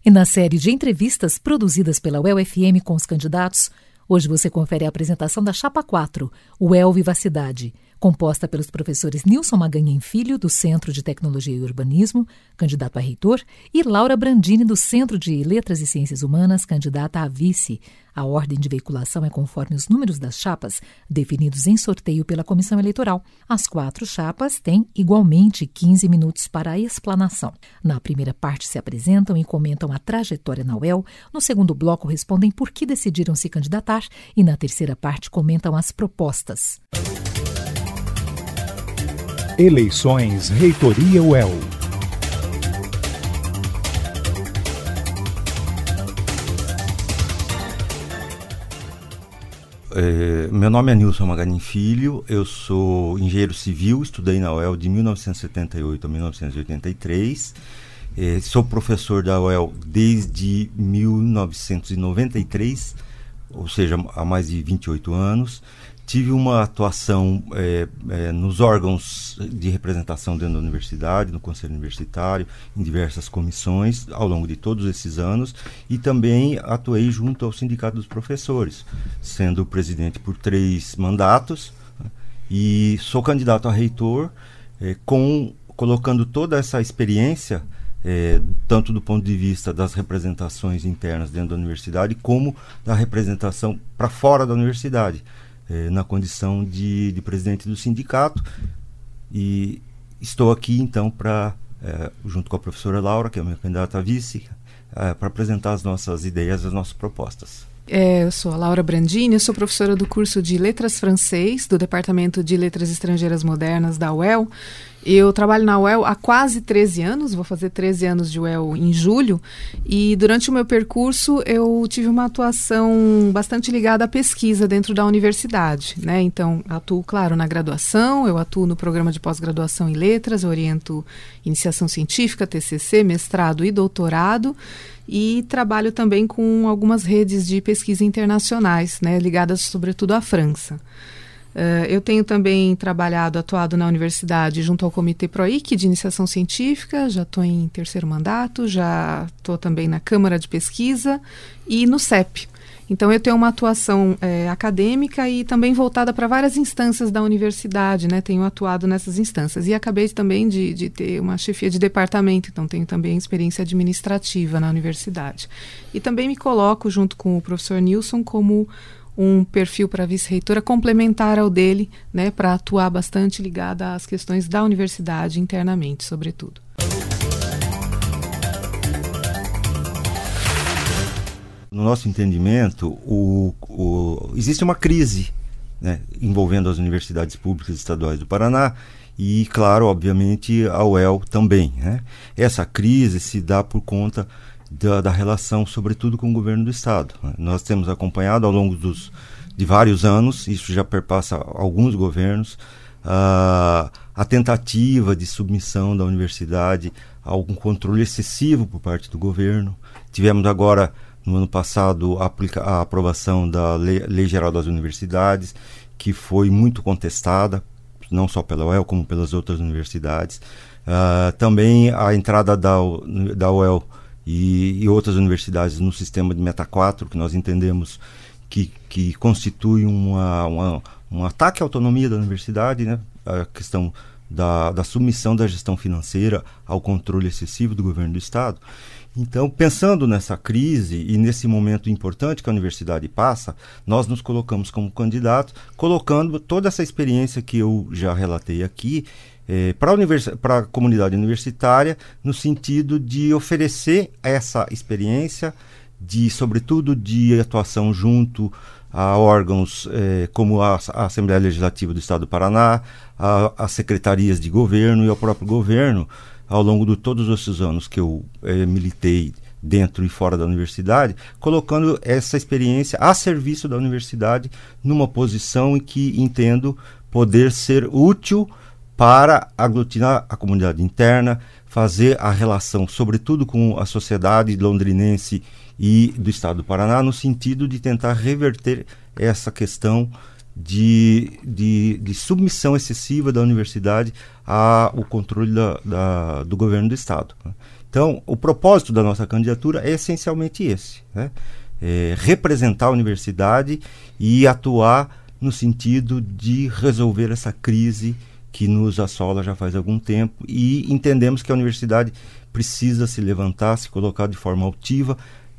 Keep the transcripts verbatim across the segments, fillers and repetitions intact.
E na série de entrevistas produzidas pela U E L F M com os candidatos, hoje você confere a apresentação da Chapa quatro, U E L Vivacidade, composta pelos professores Nilson Maganhem Filho, do Centro de Tecnologia e Urbanismo, candidato a reitor, e Laura Brandini, do Centro de Letras e Ciências Humanas, candidata a vice. A ordem de veiculação é conforme os números das chapas, definidos em sorteio pela Comissão Eleitoral. As quatro chapas têm, igualmente, quinze minutos para a explanação. Na primeira parte se apresentam e comentam a trajetória na U E L, no segundo bloco respondem por que decidiram se candidatar e na terceira parte comentam as propostas. Eleições Reitoria U E L. É, meu nome é Nilson Maganhem Filho, eu sou engenheiro civil, estudei na U E L de mil novecentos e setenta e oito a mil novecentos e oitenta e três, é, sou professor da U E L desde mil novecentos e noventa e três, ou seja, há mais de vinte e oito anos. Tive uma atuação é, é, nos órgãos de representação dentro da universidade, no Conselho Universitário, em diversas comissões ao longo de todos esses anos, e também atuei junto ao Sindicato dos Professores, sendo presidente por três mandatos, né, e sou candidato a reitor, é, com, colocando toda essa experiência, é, tanto do ponto de vista das representações internas dentro da universidade, como da representação para fora da universidade. É, na condição de, de presidente do sindicato, e estou aqui então para, é, junto com a professora Laura, que é a minha candidata a vice, é, para apresentar as nossas ideias, as nossas propostas. É, eu sou a Laura Brandini, eu sou professora do curso de Letras Francês, do Departamento de Letras Estrangeiras Modernas da U E L. Eu trabalho na U E L há quase treze anos, vou fazer treze anos de U E L em julho, e durante o meu percurso eu tive uma atuação bastante ligada à pesquisa dentro da universidade, né? Então, atuo, claro, na graduação, eu atuo no programa de pós-graduação em letras, eu oriento iniciação científica, T C C, mestrado e doutorado, e trabalho também com algumas redes de pesquisa internacionais, né, ligadas sobretudo à França. Uh, eu tenho também trabalhado, atuado na universidade junto ao Comitê PROIC de Iniciação Científica, já estou em terceiro mandato, já estou também na Câmara de Pesquisa e no C E P. Então eu tenho uma atuação é, acadêmica e também voltada para várias instâncias da universidade, né? Tenho atuado nessas instâncias e acabei também de, de ter uma chefia de departamento, então tenho também experiência administrativa na universidade. E também me coloco junto com o professor Nilson como um perfil para vice-reitora complementar ao dele, né, para atuar bastante ligada às questões da universidade internamente, sobretudo. No nosso entendimento, o, o, existe uma crise, né, envolvendo as universidades públicas estaduais do Paraná e, claro, obviamente, a U E L também, né? Essa crise se dá por conta Da, da relação, sobretudo, com o governo do Estado. Nós temos acompanhado ao longo dos, de vários anos, isso já perpassa alguns governos, uh, a tentativa de submissão da universidade a algum controle excessivo por parte do governo. Tivemos agora, no ano passado, a, aplica- a aprovação da Lei, Lei Geral das Universidades, que foi muito contestada, não só pela U E L, como pelas outras universidades. Uh, também a entrada da, da U E L E, e outras universidades no sistema de Meta quatro, que nós entendemos que, que constitui uma, uma, um ataque à autonomia da universidade, né? A questão da, da submissão da gestão financeira ao controle excessivo do governo do Estado. Então, pensando nessa crise e nesse momento importante que a universidade passa, nós nos colocamos como candidatos, colocando toda essa experiência que eu já relatei aqui, É, para a univers- para a comunidade universitária, no sentido de oferecer essa experiência, de, sobretudo, de atuação junto a órgãos eh, como a, a Assembleia Legislativa do Estado do Paraná, as secretarias de governo e ao próprio governo, ao longo de todos esses anos que eu eh, militei dentro e fora da universidade, colocando essa experiência a serviço da universidade numa posição em que entendo poder ser útil para aglutinar a comunidade interna, fazer a relação, sobretudo com a sociedade londrinense e do Estado do Paraná, no sentido de tentar reverter essa questão de, de, de submissão excessiva da universidade ao controle da, da, do governo do Estado. Então, o propósito da nossa candidatura é essencialmente esse, né? É representar a universidade e atuar no sentido de resolver essa crise que nos assola já faz algum tempo, e entendemos que a universidade precisa se levantar, se colocar de forma altiva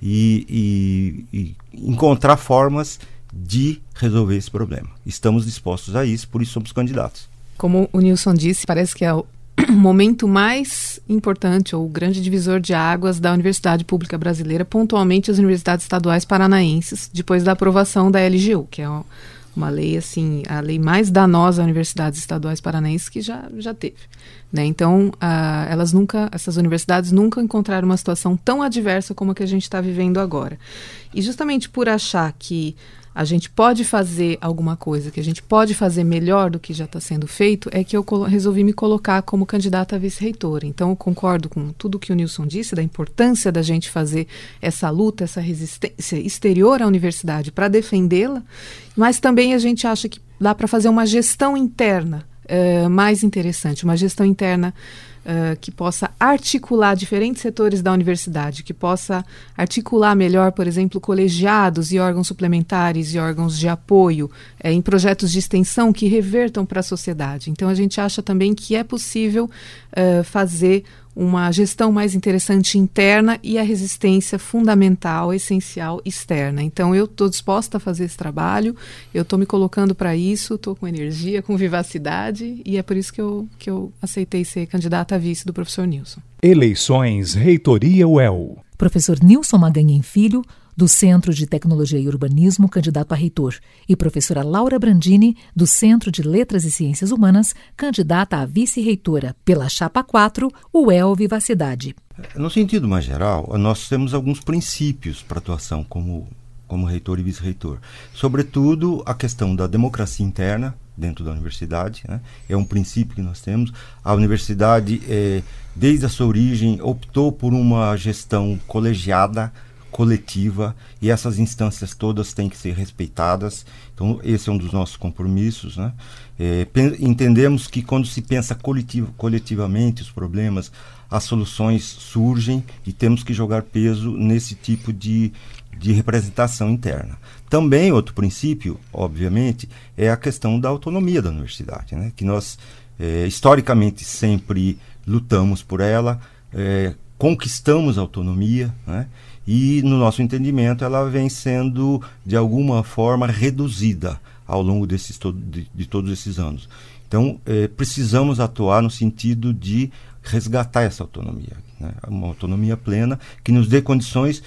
e, e, e encontrar formas de resolver esse problema. Estamos dispostos a isso, por isso somos candidatos. Como o Nilson disse, parece que é o momento mais importante, ou o grande divisor de águas da Universidade Pública Brasileira, pontualmente as universidades estaduais paranaenses, depois da aprovação da L G U, que é uma lei, assim, a lei mais danosa às universidades estaduais paranaenses que já, já teve, né? Então, uh, elas nunca, essas universidades nunca encontraram uma situação tão adversa como a que a gente está vivendo agora. E justamente por achar que a gente pode fazer alguma coisa, que a gente pode fazer melhor do que já está sendo feito, é que eu resolvi me colocar como candidata a vice-reitora. Então, eu concordo com tudo que o Nilson disse, da importância da gente fazer essa luta, essa resistência exterior à universidade para defendê-la, mas também a gente acha que dá para fazer uma gestão interna uh, mais interessante, uma gestão interna Uh, que possa articular diferentes setores da universidade, que possa articular melhor, por exemplo, colegiados e órgãos suplementares e órgãos de apoio eh, em projetos de extensão que revertam para a sociedade. Então, a gente acha também que é possível uh, fazer uma gestão mais interessante interna e a resistência fundamental, essencial, externa. Então, eu estou disposta a fazer esse trabalho, eu estou me colocando para isso, estou com energia, com vivacidade, e é por isso que eu, que eu aceitei ser candidata a vice do professor Nilson. Eleições Reitoria U E L. Professor Nilson Maganhem Filho, do Centro de Tecnologia e Urbanismo, candidato a reitor, e professora Laura Brandini, do Centro de Letras e Ciências Humanas, candidata a vice-reitora, pela Chapa quatro, U E L Vivacidade. No sentido mais geral, nós temos alguns princípios para atuação como, como reitor e vice-reitor. Sobretudo, a questão da democracia interna dentro da universidade, né? É um princípio que nós temos. A universidade, é, desde a sua origem, optou por uma gestão colegiada, coletiva, e essas instâncias todas têm que ser respeitadas. Então, esse é um dos nossos compromissos, né? É, entendemos que quando se pensa coletivo, coletivamente os problemas, as soluções surgem, e temos que jogar peso nesse tipo de, de representação interna. Também, outro princípio, obviamente, é a questão da autonomia da universidade, né? Que nós, é, historicamente, sempre lutamos por ela, é, conquistamos a autonomia, né? E, no nosso entendimento, ela vem sendo, de alguma forma, reduzida ao longo desses to- de, de todos esses anos. Então, eh, precisamos atuar no sentido de resgatar essa autonomia, né? Uma autonomia plena que nos dê condições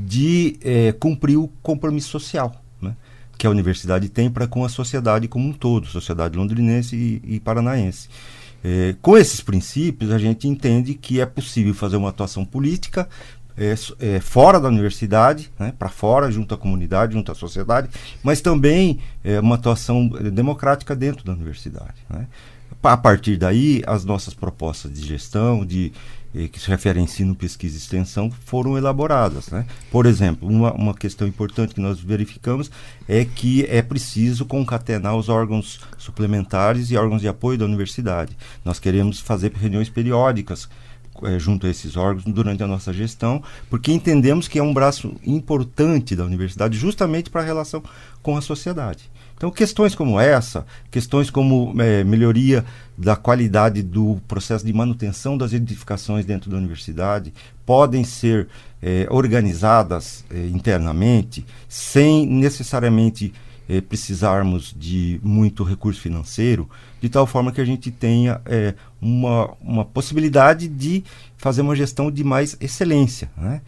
de eh, cumprir o compromisso social, né? Que a universidade tem para com a sociedade como um todo, sociedade londrinense e, e paranaense. Eh, com esses princípios, a gente entende que é possível fazer uma atuação política É, é, fora da universidade, né, para fora, junto à comunidade, junto à sociedade, mas também é, uma atuação democrática dentro da universidade, né. A partir daí, as nossas propostas de gestão, de, eh, que se referem a ensino, pesquisa e extensão, foram elaboradas, né. Por exemplo, uma, uma questão importante que nós verificamos é que é preciso concatenar os órgãos suplementares e órgãos de apoio da universidade. Nós queremos fazer reuniões periódicas É, junto a esses órgãos durante a nossa gestão, porque entendemos que é um braço importante da universidade justamente para a relação com a sociedade. Então, questões como essa, questões como é, melhoria da qualidade do processo de manutenção das edificações dentro da universidade, podem ser é, organizadas é, internamente, sem necessariamente É, precisarmos de muito recurso financeiro, de tal forma que a gente tenha é, uma, uma possibilidade de fazer uma gestão de mais excelência, né?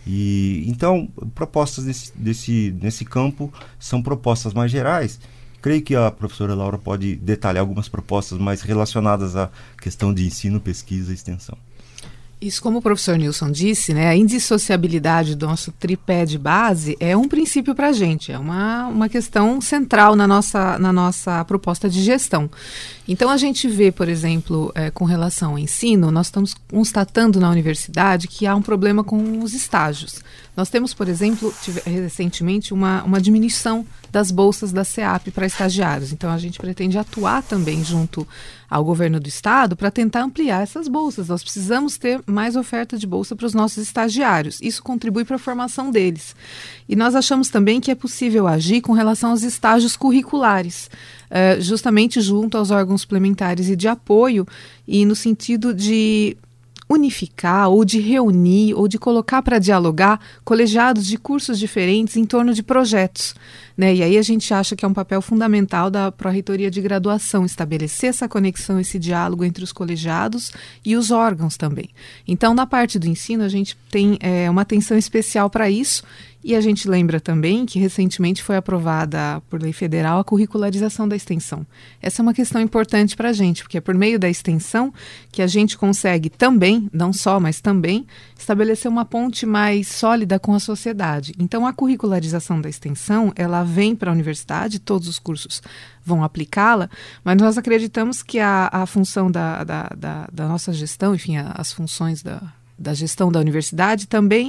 E, então, propostas desse, desse, nesse campo são propostas mais gerais. Creio que a professora Laura pode detalhar algumas propostas mais relacionadas à questão de ensino, pesquisa e extensão. Isso, como o professor Nilson disse, né, a indissociabilidade do nosso tripé de base é um princípio para a gente, é uma, uma questão central na nossa, na nossa proposta de gestão. Então, a gente vê, por exemplo, é, com relação ao ensino, nós estamos constatando na universidade que há um problema com os estágios. Nós temos, por exemplo, tive, recentemente uma, uma diminuição das bolsas da SEAP para estagiários. Então, a gente pretende atuar também junto ao governo do estado para tentar ampliar essas bolsas. Nós precisamos ter mais oferta de bolsa para os nossos estagiários. Isso contribui para a formação deles. E nós achamos também que é possível agir com relação aos estágios curriculares, uh, justamente junto aos órgãos suplementares e de apoio, e no sentido de unificar ou de reunir ou de colocar para dialogar colegiados de cursos diferentes em torno de projetos, né? E aí a gente acha que é um papel fundamental da Pró-Reitoria de Graduação estabelecer essa conexão, esse diálogo entre os colegiados e os órgãos também. Então, na parte do ensino, a gente tem é, uma atenção especial para isso. E a gente lembra também que recentemente foi aprovada por lei federal a curricularização da extensão. Essa é uma questão importante para a gente, porque é por meio da extensão que a gente consegue também, não só, mas também, estabelecer uma ponte mais sólida com a sociedade. Então, a curricularização da extensão, ela vem para a universidade, todos os cursos vão aplicá-la, mas nós acreditamos que a, a função da, da, da, da nossa gestão, enfim, a, as funções da... da gestão da universidade também,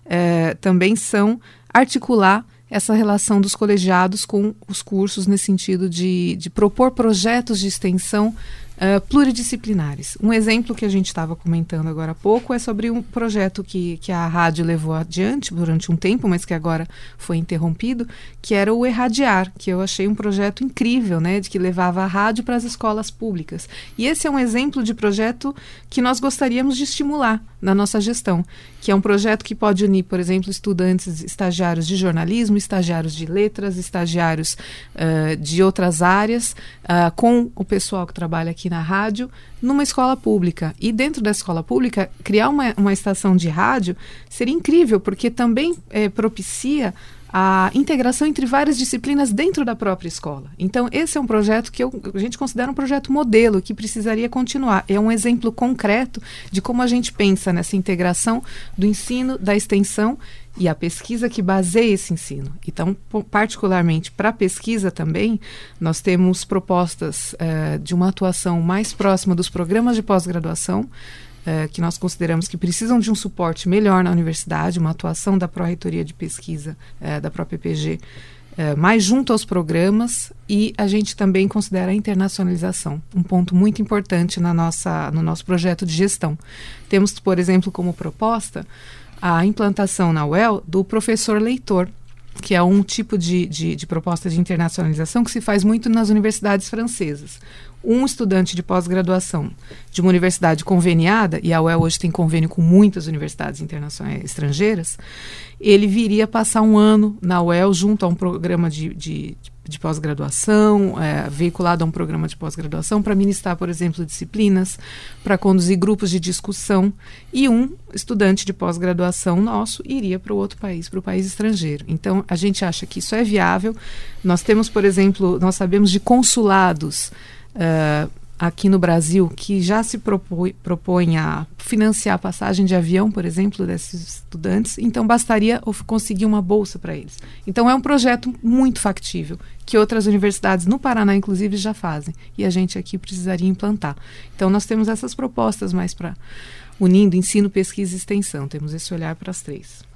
é, também são articular essa relação dos colegiados com os cursos nesse sentido de, de propor projetos de extensão Uh, pluridisciplinares. Um exemplo que a gente estava comentando agora há pouco é sobre um projeto que, que a rádio levou adiante durante um tempo, mas que agora foi interrompido, que era o Erradiar, que eu achei um projeto incrível, né, de que levava a rádio para as escolas públicas. E esse é um exemplo de projeto que nós gostaríamos de estimular na nossa gestão, que é um projeto que pode unir, por exemplo, estudantes, estagiários de jornalismo, estagiários de letras, estagiários uh, de outras áreas, uh, com o pessoal que trabalha aqui na rádio, numa escola pública. E dentro da escola pública, criar uma, uma estação de rádio seria incrível, porque também é, propicia a integração entre várias disciplinas dentro da própria escola. Então, esse é um projeto que eu, a gente considera um projeto modelo, que precisaria continuar. É um exemplo concreto de como a gente pensa nessa integração do ensino, da extensão e a pesquisa que baseia esse ensino. Então, particularmente para a pesquisa também, nós temos propostas uh, de uma atuação mais próxima dos programas de pós-graduação, uh, que nós consideramos que precisam de um suporte melhor na universidade, uma atuação da Pró-Reitoria de Pesquisa, uh, da própria P G, uh, mais junto aos programas, e a gente também considera a internacionalização, um ponto muito importante na nossa, no nosso projeto de gestão. Temos, por exemplo, como proposta a implantação na U E L do professor leitor, que é um tipo de, de, de proposta de internacionalização que se faz muito nas universidades francesas. Um estudante de pós-graduação de uma universidade conveniada, e a U E L hoje tem convênio com muitas universidades internacionais estrangeiras, ele viria passar um ano na U E L junto a um programa de, de, de pós-graduação, é, veiculado a um programa de pós-graduação, para ministrar, por exemplo, disciplinas, para conduzir grupos de discussão, e um estudante de pós-graduação nosso iria para o outro país, para o país estrangeiro. Então, a gente acha que isso é viável. Nós temos, por exemplo, nós sabemos de consulados uh, aqui no Brasil que já se propõe, propõe a financiar a passagem de avião, por exemplo, desses estudantes, então bastaria conseguir uma bolsa para eles. Então é um projeto muito factível, que outras universidades no Paraná, inclusive, já fazem, e a gente aqui precisaria implantar. Então nós temos essas propostas mais para unindo ensino, pesquisa e extensão, temos esse olhar para as três.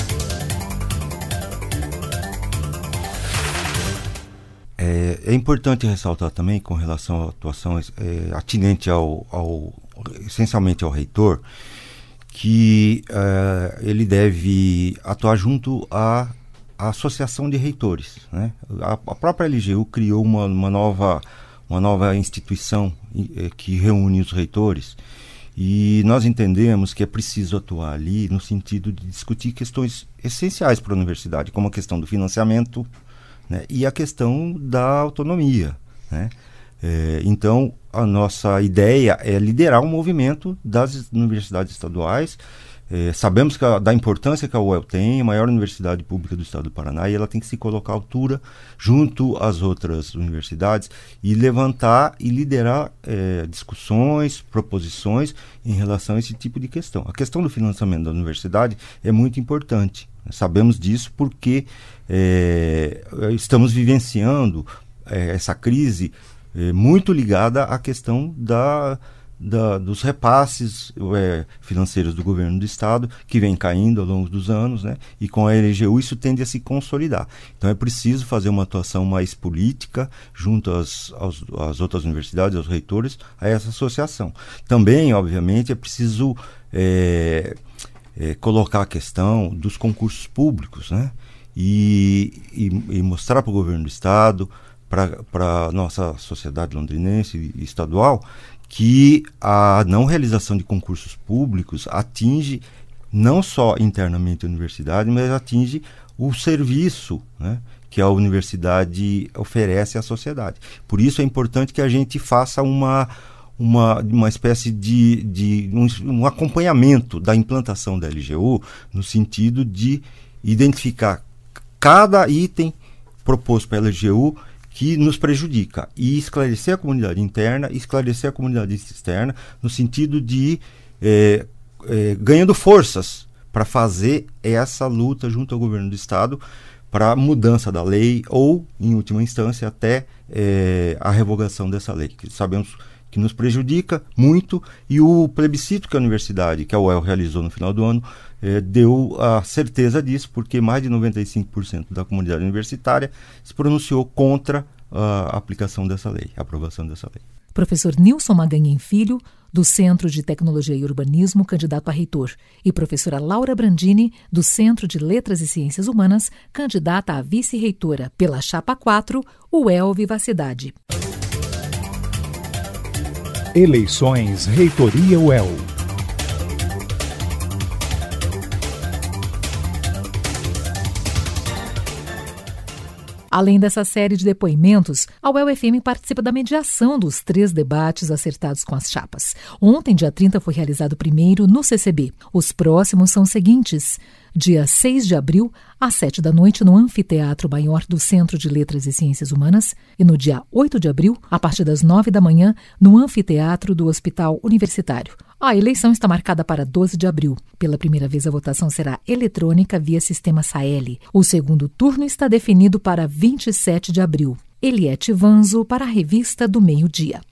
É, é importante ressaltar também, com relação à atuação é, atinente ao, ao, essencialmente ao reitor, que é, ele deve atuar junto à, à Associação de Reitores, né? A, a própria L G U criou uma, uma, nova, uma nova instituição é, que reúne os reitores, e nós entendemos que é preciso atuar ali no sentido de discutir questões essenciais para a universidade, como a questão do financiamento, né, e a questão da autonomia, né? É, então, a nossa ideia é liderar um movimento das universidades estaduais. É, sabemos que a, da importância que a U E L tem, a maior universidade pública do estado do Paraná, e ela tem que se colocar à altura junto às outras universidades e levantar e liderar é, discussões, proposições em relação a esse tipo de questão. A questão do financiamento da universidade é muito importante. Sabemos disso porque é, estamos vivenciando é, essa crise é, muito ligada à questão da, da, dos repasses é, financeiros do governo do estado, que vem caindo ao longo dos anos, né? E com a L G U isso tende a se consolidar. Então é preciso fazer uma atuação mais política junto às, às, às outras universidades, aos reitores, a essa associação. Também, obviamente, é preciso é, é, colocar a questão dos concursos públicos, né? E, e, e mostrar para o governo do estado, para a nossa sociedade londrinense e estadual, que a não realização de concursos públicos atinge não só internamente a universidade, mas atinge o serviço, né, que a universidade oferece à sociedade. Por isso é importante que a gente faça uma, uma, uma espécie de, de um, um acompanhamento da implantação da L G U, no sentido de identificar cada item proposto pela L G U que nos prejudica e esclarecer a comunidade interna e esclarecer a comunidade externa no sentido de é, é, ganhando forças para fazer essa luta junto ao governo do estado para a mudança da lei ou, em última instância, até é, a revogação dessa lei, que sabemos que nos prejudica muito, e o plebiscito que a universidade, que a U E L realizou no final do ano, eh, deu a certeza disso, porque mais de noventa e cinco por cento da comunidade universitária se pronunciou contra a aplicação dessa lei, a aprovação dessa lei. Professor Nilson Maganhem Filho, do Centro de Tecnologia e Urbanismo, candidato a reitor, e professora Laura Brandini, do Centro de Letras e Ciências Humanas, candidata a vice-reitora pela Chapa quatro, U E L Vivacidade. Eleições Reitoria U E L. Além dessa série de depoimentos, a U E L F M participa da mediação dos três debates acertados com as chapas. Ontem, dia trinta, foi realizado o primeiro no C C B. Os próximos são os seguintes: dia seis de abril, às sete da noite, no Anfiteatro Maior do Centro de Letras e Ciências Humanas, e no dia oito de abril, a partir das nove da manhã, no Anfiteatro do Hospital Universitário. A eleição está marcada para doze de abril. Pela primeira vez, a votação será eletrônica via sistema S A E L. O segundo turno está definido para vinte e sete de abril. Eliette Vanzo, para a Revista do Meio-Dia.